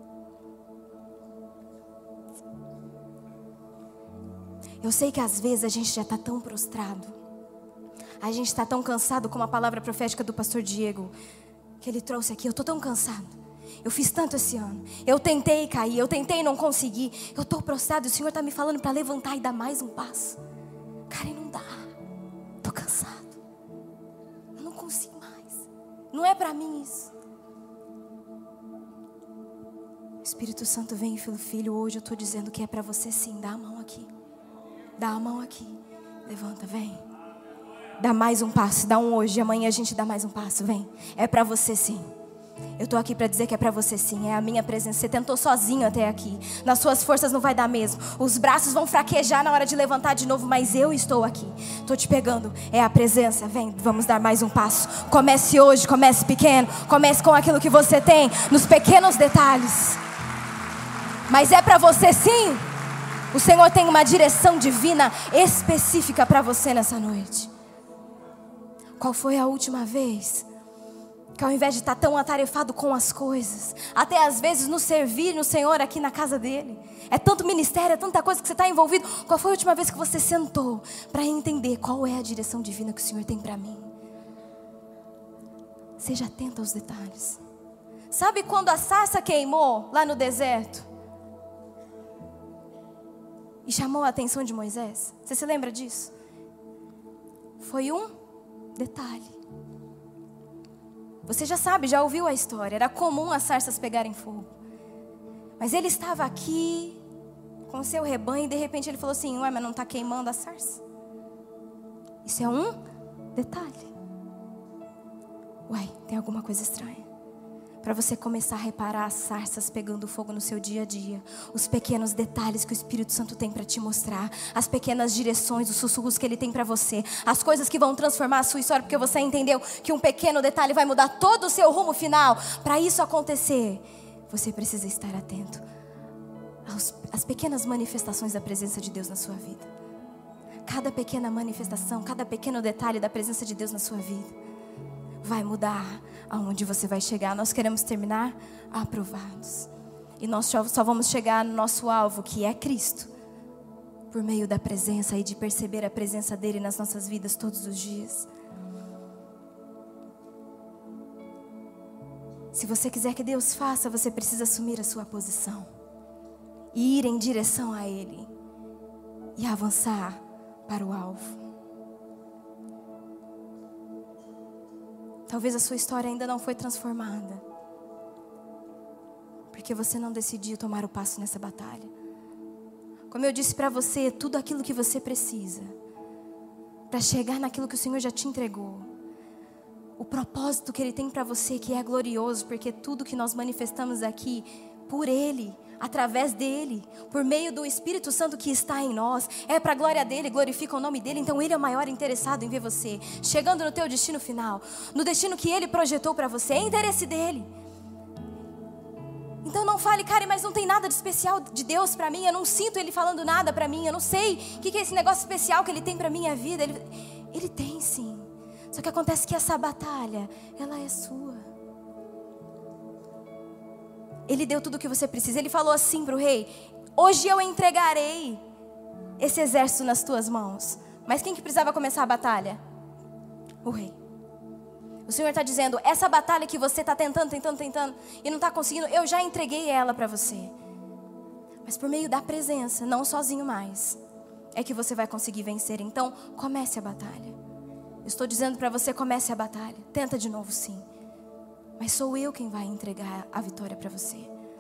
Eu sei que às vezes a gente já está tão prostrado, a gente está tão cansado, como a palavra profética do pastor Diego, que ele trouxe aqui. Eu estou tão cansado, eu fiz tanto esse ano, eu tentei cair, eu tentei e não consegui, eu estou prostrado e o Senhor está me falando para levantar e dar mais um passo. Cara, não dá, estou cansado, eu não consigo mais, não é para mim isso. O Espírito Santo vem e fala: filho, hoje eu estou dizendo que é para você sim. Dá a mão aqui. Dá a mão aqui, levanta, vem. Dá mais um passo, dá um hoje, amanhã a gente dá mais um passo, vem. É pra você sim. Eu tô aqui pra dizer que é pra você sim, é a minha presença. Você tentou sozinho até aqui, nas suas forças não vai dar mesmo. Os braços vão fraquejar na hora de levantar de novo, mas eu estou aqui. Tô te pegando, é a presença, vem, vamos dar mais um passo. Comece hoje, comece pequeno, comece com aquilo que você tem, nos pequenos detalhes. Mas é pra você sim. O Senhor tem uma direção divina específica para você nessa noite. Qual foi a última vez que, ao invés de estar tão atarefado com as coisas, até às vezes no servir no Senhor aqui na casa dele, é tanto ministério, é tanta coisa que você está envolvido, qual foi a última vez que você sentou para entender qual é a direção divina que o Senhor tem para mim? Seja atento aos detalhes. Sabe quando a sarça queimou lá no deserto e chamou a atenção de Moisés? Você se lembra disso? Foi um detalhe. Você já sabe, já ouviu a história. Era comum as sarças pegarem fogo. Mas ele estava aqui com o seu rebanho e de repente ele falou assim: ué, mas não está queimando a sarça? Isso é um detalhe. Ué, tem alguma coisa estranha. Para você começar a reparar as sarças pegando fogo no seu dia a dia, os pequenos detalhes que o Espírito Santo tem para te mostrar, as pequenas direções, os sussurros que Ele tem para você, as coisas que vão transformar a sua história, porque você entendeu que um pequeno detalhe vai mudar todo o seu rumo final. Para isso acontecer, você precisa estar atento aos, às pequenas manifestações da presença de Deus na sua vida. Cada pequena manifestação, cada pequeno detalhe da presença de Deus na sua vida vai mudar aonde você vai chegar. Nós queremos terminar aprovados. E nós só vamos chegar no nosso alvo, que é Cristo, por meio da presença e de perceber a presença dEle nas nossas vidas todos os dias. Se você quiser que Deus faça, você precisa assumir a sua posição. e ir em direção a Ele e avançar para o alvo. Talvez a sua história ainda não foi transformada, porque você não decidiu tomar o passo nessa batalha. Como eu disse para você, tudo aquilo que você precisa para chegar naquilo que o Senhor já te entregou, o propósito que Ele tem para você, que é glorioso, porque tudo que nós manifestamos aqui, por Ele, através dEle, por meio do Espírito Santo que está em nós, é para a glória dEle, glorifica o nome dEle. Então Ele é o maior interessado em ver você chegando no teu destino final, no destino que Ele projetou para você, é interesse dEle. Então não fale, cara, mas não tem nada de especial de Deus para mim, eu não sinto Ele falando nada para mim, eu não sei o que é esse negócio especial que Ele tem para minha vida. Ele, Ele tem sim, só que acontece que essa batalha, ela é sua. Ele deu tudo o que você precisa. Ele falou assim para o rei: hoje eu entregarei esse exército nas tuas mãos. Mas quem que precisava começar a batalha? O rei. O Senhor está dizendo, essa batalha que você está tentando, tentando, tentando e não está conseguindo, eu já entreguei ela para você. Mas por meio da presença, não sozinho mais, é que você vai conseguir vencer. Então comece a batalha. Eu estou dizendo para você, comece a batalha. Tenta de novo sim, mas sou eu quem vai entregar a vitória para você.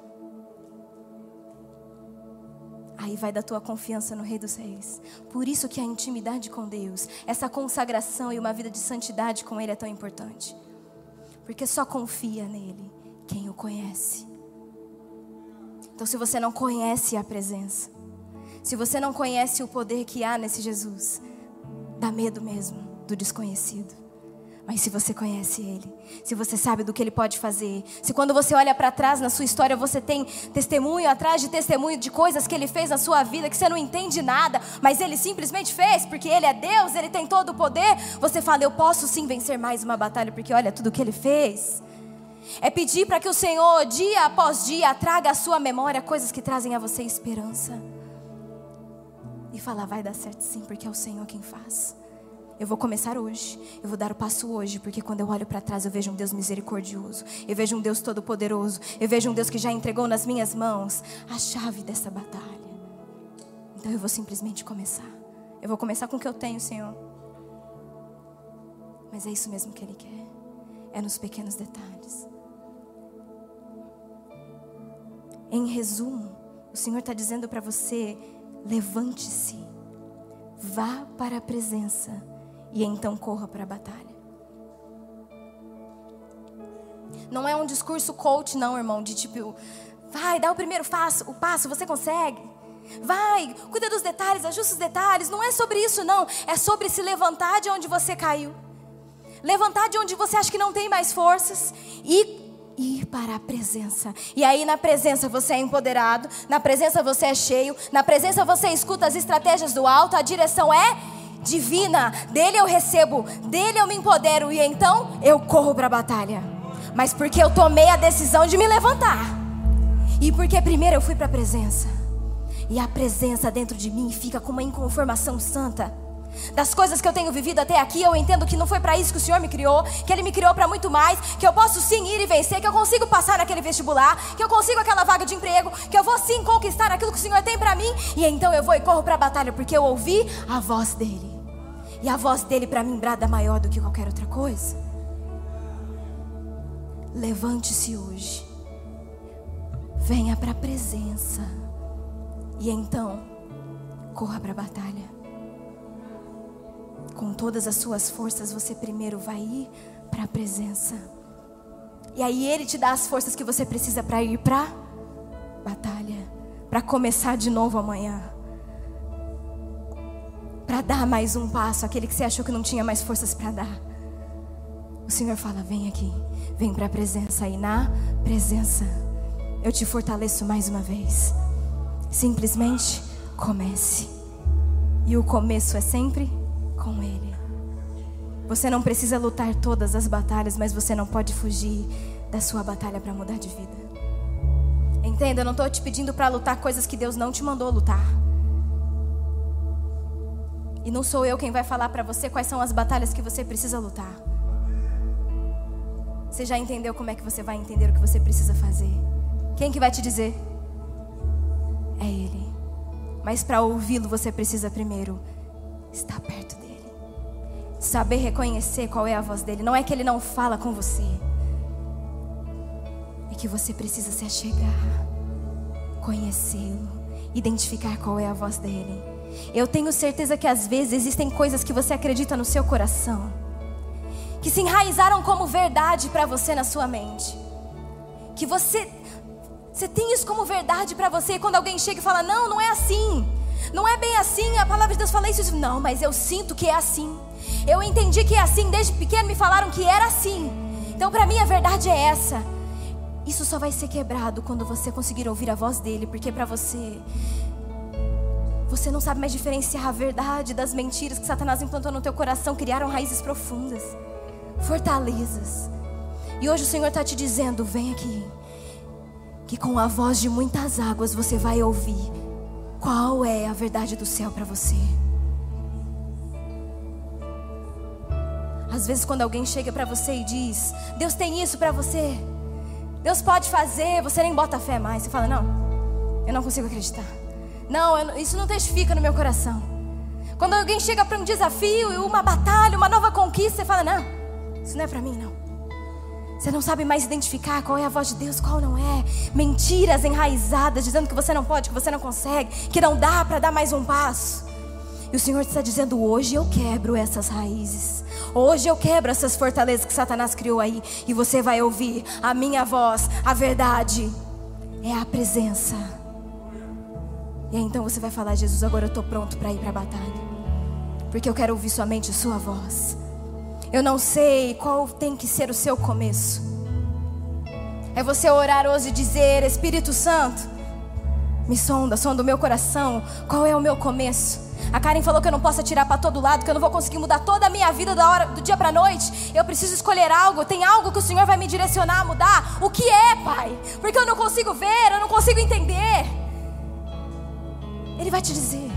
Aí vai da tua confiança no Rei dos Reis. Por isso que a intimidade com Deus, essa consagração e uma vida de santidade com Ele é tão importante. Porque só confia nele quem o conhece. Então se você não conhece a presença, se você não conhece o poder que há nesse Jesus, dá medo mesmo do desconhecido. Mas se você conhece Ele, se você sabe do que Ele pode fazer, se quando você olha para trás na sua história, você tem testemunho atrás de testemunho de coisas que Ele fez na sua vida, que você não entende nada, mas Ele simplesmente fez, porque Ele é Deus, Ele tem todo o poder, você fala, eu posso sim vencer mais uma batalha, porque olha tudo que Ele fez. É pedir para que o Senhor, dia após dia, traga à sua memória coisas que trazem a você esperança. E falar, vai dar certo sim, porque é o Senhor quem faz. Eu vou começar hoje, eu vou dar o passo hoje, porque quando eu olho para trás eu vejo um Deus misericordioso, eu vejo um Deus todo poderoso, eu vejo um Deus que já entregou nas minhas mãos a chave dessa batalha. Então eu vou simplesmente começar. Eu vou começar com o que eu tenho, Senhor. Mas é isso mesmo que Ele quer, é nos pequenos detalhes. Em resumo, o Senhor está dizendo para você, levante-se, vá para a presença e então corra para a batalha. Não é um discurso coach não, irmão, de tipo, vai, dá o primeiro passo, o passo, você consegue. Vai, cuida dos detalhes, ajusta os detalhes. Não é sobre isso não, é sobre se levantar de onde você caiu. Levantar de onde você acha que não tem mais forças e ir para a presença. E aí na presença você é empoderado, na presença você é cheio, na presença você escuta as estratégias do alto, a direção é divina, dele eu recebo, dele eu me empodero e então eu corro para a batalha. Mas porque eu tomei a decisão de me levantar, e porque primeiro eu fui para a presença, e a presença dentro de mim fica com uma inconformação santa. Das coisas que eu tenho vivido até aqui, eu entendo que não foi para isso que o Senhor me criou, que Ele me criou para muito mais, que eu posso sim ir e vencer, que eu consigo passar naquele vestibular, que eu consigo aquela vaga de emprego, que eu vou sim conquistar aquilo que o Senhor tem para mim. E então eu vou e corro para a batalha, porque eu ouvi a voz dEle. E a voz dEle para mim brada maior do que qualquer outra coisa. Levante-se hoje, venha para a presença, e então corra para a batalha. Com todas as suas forças, você primeiro vai ir para a presença. E aí Ele te dá as forças que você precisa para ir para a batalha, para começar de novo amanhã, para dar mais um passo, aquele que você achou que não tinha mais forças para dar. O Senhor fala, vem aqui, vem para a presença. E na presença eu te fortaleço mais uma vez. Simplesmente comece. E o começo é sempre com Ele. Você não precisa lutar todas as batalhas, mas você não pode fugir da sua batalha para mudar de vida. Entenda, eu não estou te pedindo para lutar coisas que Deus não te mandou lutar. E não sou eu quem vai falar para você quais são as batalhas que você precisa lutar. Você já entendeu como é que você vai entender o que você precisa fazer? Quem que vai te dizer? é Ele. Mas para ouvi-lo você precisa primeiro estar perto dele. Saber reconhecer qual é a voz dele. Não é que ele não fala com você, é que você precisa se achegar, conhecê-lo, identificar qual é a voz dele. Eu tenho certeza que às vezes existem coisas que você acredita no seu coração, que se enraizaram como verdade para você na sua mente, que você, você tem isso como verdade para você, e quando alguém chega e fala, não, não é assim, não é bem assim, a palavra de Deus fala isso, não, mas eu sinto que é assim, eu entendi que é assim, desde pequeno me falaram que era assim, então para mim a verdade é essa. Isso só vai ser quebrado quando você conseguir ouvir a voz dele, porque para você, você não sabe mais diferenciar a verdade das mentiras que Satanás implantou no teu coração, criaram raízes profundas, fortalezas. E hoje o Senhor está te dizendo, vem aqui, que com a voz de muitas águas você vai ouvir qual é a verdade do céu para você. Às vezes quando alguém chega para você e diz, Deus tem isso para você, Deus pode fazer, você nem bota fé mais. Você fala, não, eu não consigo acreditar. Não, eu, isso não testifica no meu coração. Quando alguém chega para um desafio, uma batalha, uma nova conquista, você fala, não, isso não é para mim, não. Você não sabe mais identificar qual é a voz de Deus, qual não é. Mentiras enraizadas, dizendo que você não pode, que você não consegue, que não dá para dar mais um passo. E o Senhor está dizendo, hoje eu quebro essas raízes. Hoje eu quebro essas fortalezas que Satanás criou aí. E você vai ouvir a minha voz. A verdade é a presença. E aí então você vai falar, Jesus, agora eu estou pronto para ir para a batalha, porque eu quero ouvir somente a sua voz. Eu não sei qual tem que ser o seu começo. É você orar hoje e dizer, Espírito Santo, me sonda, sonda o meu coração. Qual é o meu começo? A Karen falou que eu não posso atirar para todo lado, que eu não vou conseguir mudar toda a minha vida da hora, do dia para a noite. Eu preciso escolher algo. Tem algo que o Senhor vai me direcionar a mudar? O que é, Pai? Porque eu não consigo ver, eu não consigo entender. Ele vai te dizer.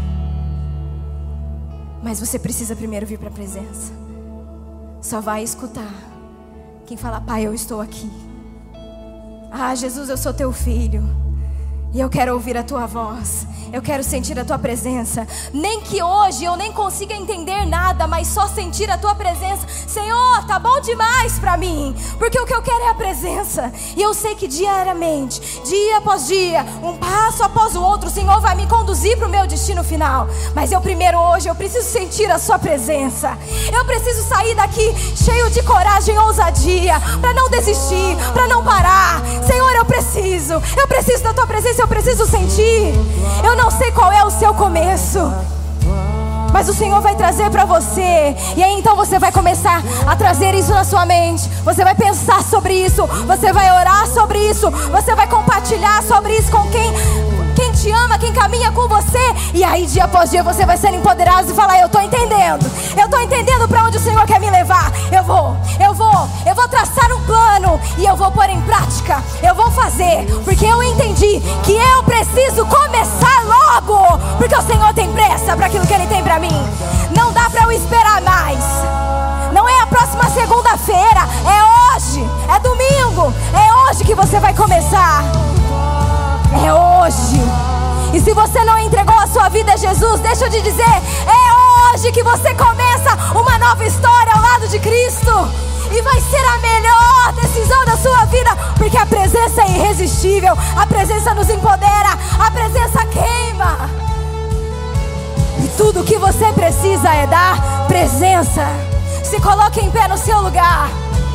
Mas você precisa primeiro vir para a presença. Só vai escutar quem fala, Pai, eu estou aqui. Ah, Jesus, eu sou teu filho. E eu quero ouvir a tua voz. Eu quero sentir a tua presença. Nem que hoje eu nem consiga entender nada, mas só sentir a tua presença. Senhor, tá bom demais pra mim, porque o que eu quero é a presença. E eu sei que diariamente, dia após dia, um passo após o outro, o Senhor vai me conduzir pro meu destino final. Mas eu primeiro hoje, eu preciso sentir a sua presença. Eu preciso sair daqui cheio de coragem e ousadia, pra não desistir, pra não parar. Senhor, eu preciso, eu preciso da tua presença, eu preciso sentir. Eu não sei qual é o seu começo, mas o Senhor vai trazer para você. E aí então você vai começar a trazer isso na sua mente. Você vai pensar sobre isso, você vai orar sobre isso, você vai compartilhar sobre isso com quem, quem te ama, quem caminha com você. E aí dia após dia você vai ser empoderado e falar, eu estou entendendo, eu estou entendendo para onde o Senhor quer me levar. Eu vou, eu vou, eu vou traçar um plano e eu vou pôr em prática. Eu vou fazer, porque eu entendi que eu preciso começar logo, porque o Senhor tem pressa para aquilo que Ele tem para mim. Não dá para eu esperar mais. Não é a próxima segunda-feira, é hoje, é domingo, é hoje que você vai começar. É hoje. E se você não entregou a sua vida a Jesus, deixa eu te dizer, é hoje que você começa uma nova história ao lado de Cristo. E vai ser a melhor decisão da sua vida, porque a presença é irresistível. A presença nos empodera, a presença queima. E tudo o que você precisa é dar presença. Se coloque em pé no seu lugar.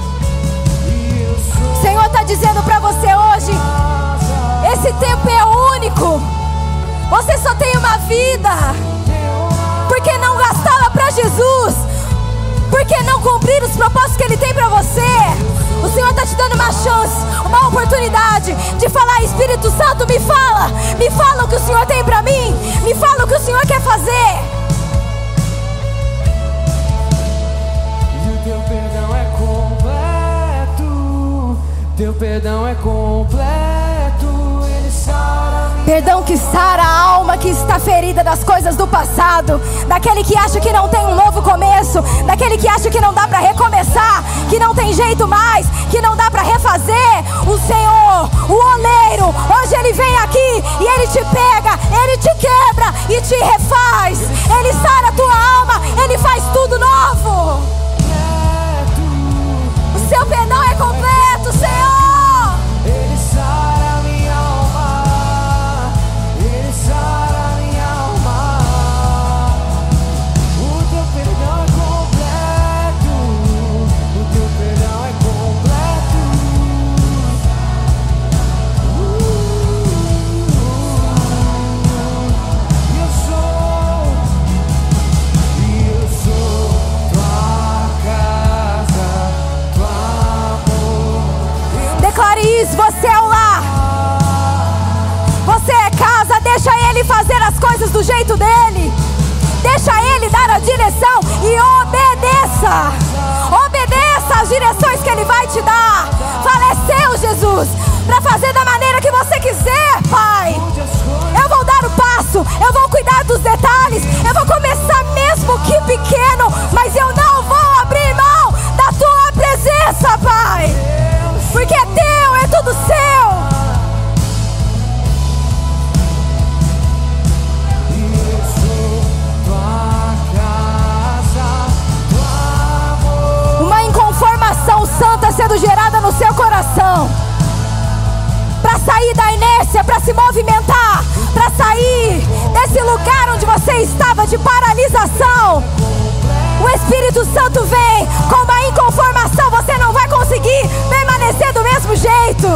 O Senhor está dizendo para você hoje, esse tempo é único. Você só tem uma vida. Por que não gastá-la para Jesus? Por que não cumprir os propósitos que Ele tem para você? O Senhor está te dando uma chance, uma oportunidade de falar, Espírito Santo, me fala. Me fala o que o Senhor tem para mim. Me fala o que o Senhor quer fazer. E o teu perdão é completo. Teu perdão é completo. Ele sara minha Perdão que sara a alma que está ferida das coisas do passado, daquele que acha que não tem um novo começo, daquele que acha que não dá para recomeçar, que não tem jeito mais, que não dá para refazer. O Senhor, o oleiro, hoje Ele vem aqui e Ele te pega, Ele te quebra e te refaz. Ele sara a tua alma, Ele faz tudo novo. O seu perdão é completo, Senhor. Ele sara minha alma, Ele sara minha alma. O teu perdão é completo, o teu perdão é completo. Uh, eu sou, e eu sou tua casa, tua amor. Declare isso, você é o lar. Você é casa, deixa Ele fazer as coisas do jeito dEle. Deixa Ele dar a direção e obedeça. Obedeça as direções que Ele vai te dar. Fala, é seu, Jesus, para fazer da maneira que você quiser, Pai. Eu vou dar o passo, eu vou cuidar dos detalhes, eu vou começar mesmo que pequeno, mas eu não vou abrir mão da tua presença, Pai. Porque é teu, é tudo seu. Uma inconformação santa sendo gerada no seu coração, para sair da inércia, para se movimentar, para sair desse lugar onde você estava de paralisação. O Espírito Santo vem com uma inconformação. Você não vai conseguir permanecer do mesmo jeito.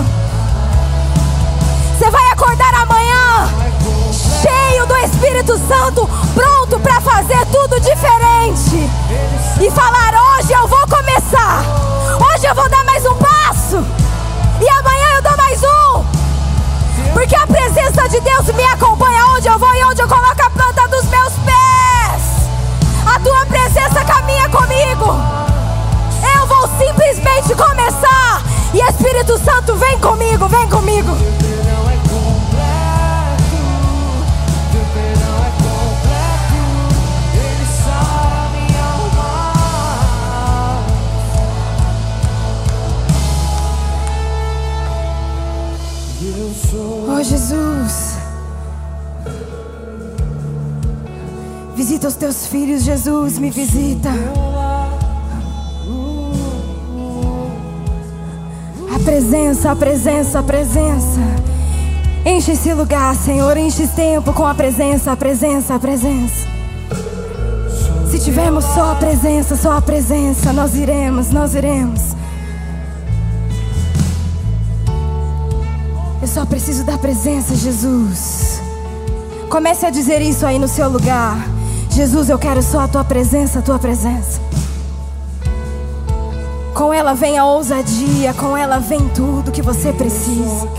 Você vai acordar amanhã cheio do Espírito Santo, pronto para fazer tudo diferente e falar: hoje eu vou começar, hoje eu vou dar mais um passo e amanhã eu dou mais um, porque a presença de Deus me acompanha onde eu vou e onde eu coloco a planta dos meus pés. A tua presença caminha comigo. Eu vou simplesmente começar e Espírito Santo vem comigo, vem comigo. Teu perdão é completo, teu perdão é completo. Ele sara minha alma. Eu sou. Oh, Jesus, visita os teus filhos, Jesus, me visita. A presença, a presença, a presença. Enche esse lugar, Senhor, enche esse tempo com a presença, a presença, a presença. Se tivermos só a presença, só a presença, nós iremos, nós iremos. Eu só preciso da presença, Jesus. Comece a dizer isso aí no seu lugar. Jesus, eu quero só a tua presença, a tua presença. Com ela vem a ousadia, com ela vem tudo que você precisa.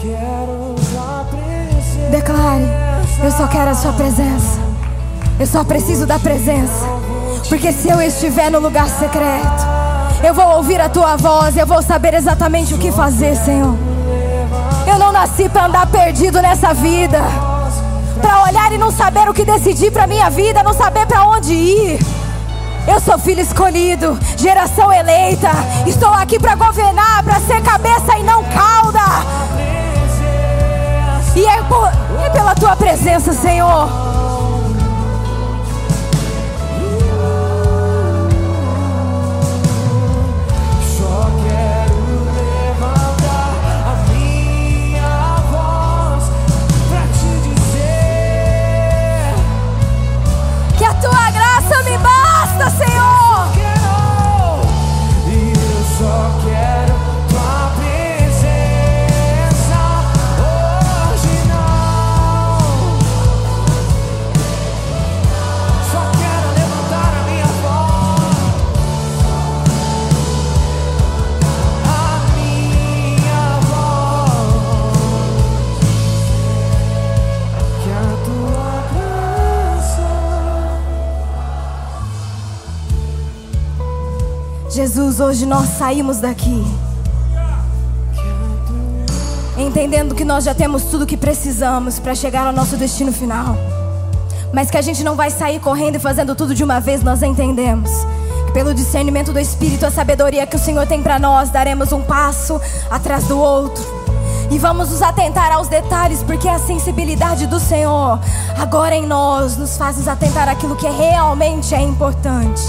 Declare: eu só quero a sua presença. Eu só preciso da presença. Porque se eu estiver no lugar secreto, eu vou ouvir a tua voz, eu vou saber exatamente o que fazer, Senhor. Eu não nasci para andar perdido nessa vida, para olhar e não saber o que decidir para minha vida, não saber para onde ir. Eu sou filho escolhido, geração eleita. Estou aqui para governar, para ser cabeça e não cauda. E é, por, é pela tua presença, Senhor. Só quero levantar a minha voz pra te dizer que a tua graça me basta, Senhor. e eu só quero tua presença hoje não. Só quero levantar a minha voz, a minha voz, que a tua graça. Jesus, hoje nós saímos daqui entendendo que nós já temos tudo o que precisamos para chegar ao nosso destino final, mas que a gente não vai sair correndo e fazendo tudo de uma vez. Nós entendemos que pelo discernimento do Espírito, a sabedoria que o Senhor tem para nós, daremos um passo atrás do outro e vamos nos atentar aos detalhes, porque a sensibilidade do Senhor agora em nós nos faz nos atentar àquilo que realmente é importante.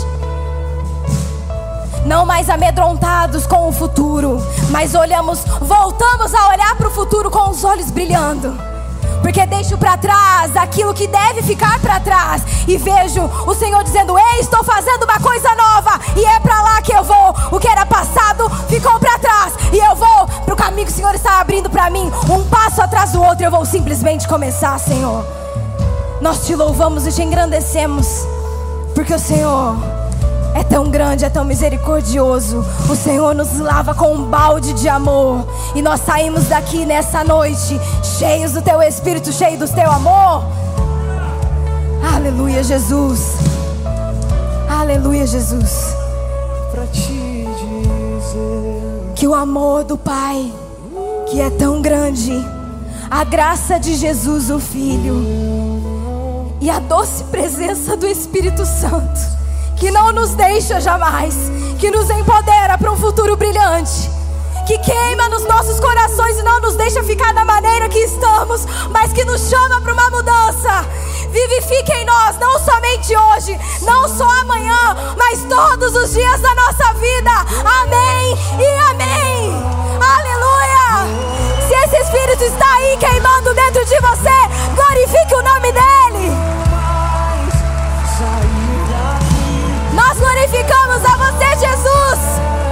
Não mais amedrontados com o futuro, mas olhamos, voltamos a olhar para o futuro com os olhos brilhando, porque deixo para trás aquilo que deve ficar para trás e vejo o Senhor dizendo: ei, estou fazendo uma coisa nova e é para lá que eu vou. O que era passado ficou para trás e eu vou para o caminho que o Senhor está abrindo para mim, um passo atrás do outro. Eu vou simplesmente começar, Senhor. Nós te louvamos e te engrandecemos, porque o Senhor é tão grande, é tão misericordioso. O Senhor nos lava com um balde de amor e nós saímos daqui nessa noite cheios do Teu Espírito, cheios do Teu amor. Aleluia, Jesus. Aleluia, Jesus. Pra te dizer Que o amor do Pai, que é tão grande, a graça de Jesus, o Filho, e a doce presença do Espírito Santo, que não nos deixa jamais, que nos empodera para um futuro brilhante, que queima nos nossos corações e não nos deixa ficar da maneira que estamos, mas que nos chama para uma mudança. Vivifique em nós, não somente hoje, não só amanhã, mas todos os dias da nossa vida. Amém e amém. Aleluia. Se esse Espírito está aí queimando dentro de você, glorifique o nome dEle. Nós glorificamos a você, Jesus.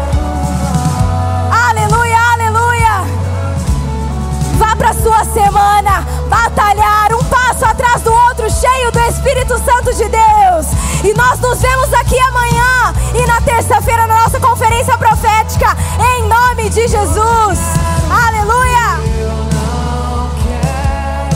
Aleluia, aleluia. Vá para a sua semana batalhar um passo atrás do outro, cheio do Espírito Santo de Deus. E nós nos vemos aqui amanhã e na terça-feira na nossa conferência profética, em nome de Jesus.